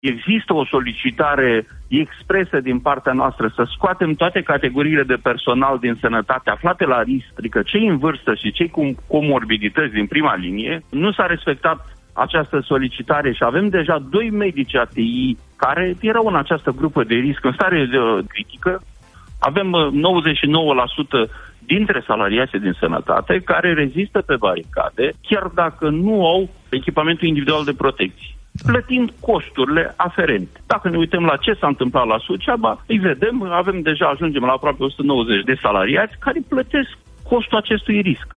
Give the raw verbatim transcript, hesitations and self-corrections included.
Există o solicitare expresă din partea noastră să scoatem toate categoriile de personal din sănătate aflate la risc, adică cei în vârstă și cei cu comorbidități din prima linie. Nu s-a respectat această solicitare și avem deja doi medici A T I care erau în această grupă de risc, în stare de critică. Avem nouăzeci și nouă la sută dintre salariații din sănătate care rezistă pe baricade, chiar dacă nu au echipamentul individual de protecție, plătind costurile aferente. Dacă ne uităm la ce s-a întâmplat la Suceava, îi vedem, avem deja, ajungem la aproape o sută nouăzeci de salariați care plătesc costul acestui risc.